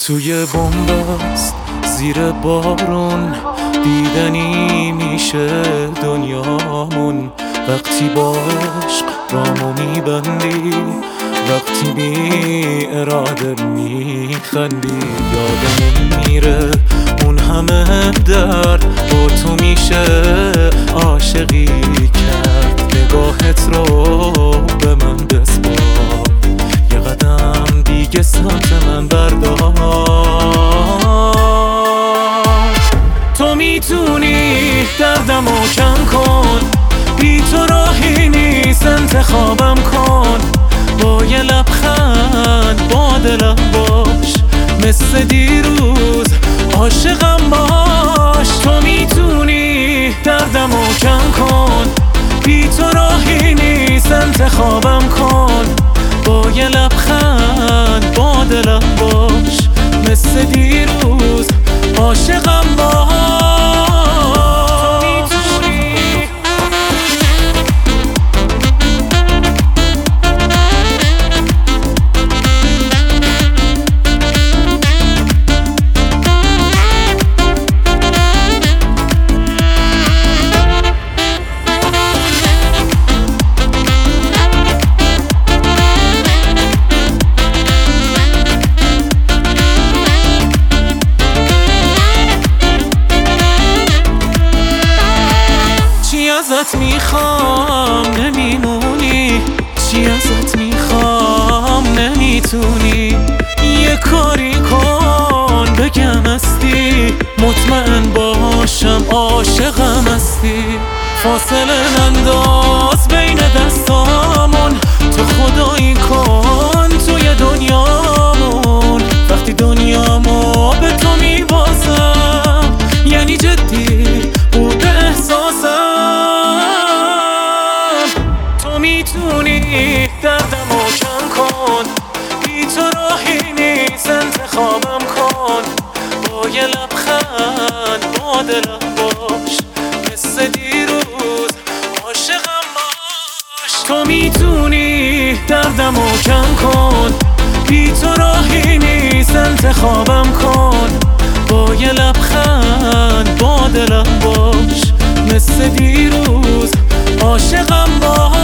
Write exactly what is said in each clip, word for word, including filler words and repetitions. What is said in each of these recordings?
توی بنبست زیر بارون دیدنی میشه دنیامون. وقتی با عشق رامو میبندی، وقتی بی اراده میخندی، یادم میره اون همه درد با تو میشه عاشقی کرد. نگاهت رو به من بسپار، یه قدم دیگه سمت من بردار. تو میتونی دردمو کم کن، بی تو راهی نیست انتخابم کن. با یه لبخند با دلم باش، مثل دیروز عاشقم باش. تو میتونی دردمو کم کن، بی تو راهی نیست انتخابم کن. با یه لبخند با دلم باش، مثل دیروز عاشقم باش. ازت میخوام نمیمونی، چی ازت میخوام نمیتونی. یه کاری کن بگم هستی، مطمئن باشم عاشقم هستی. فاصله ننداز بین دستامون، تو خدایی کن توی دنیامون. وقتی دنیامو به تو میبازم، یعنی جدی بود احساسم. میتونی دردمو کم کن، بی تو راهی نیست انتخابم کن. با یه لبخند با دلم باش، مثل دیروز عاشقم باش. تو میتونی دردمو کم کن، بی تو راهی نیست انتخابم کن. با یه لبخند با دلم باش، مثل دیروز عاشقم باش.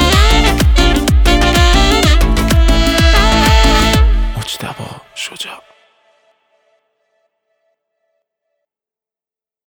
شجاع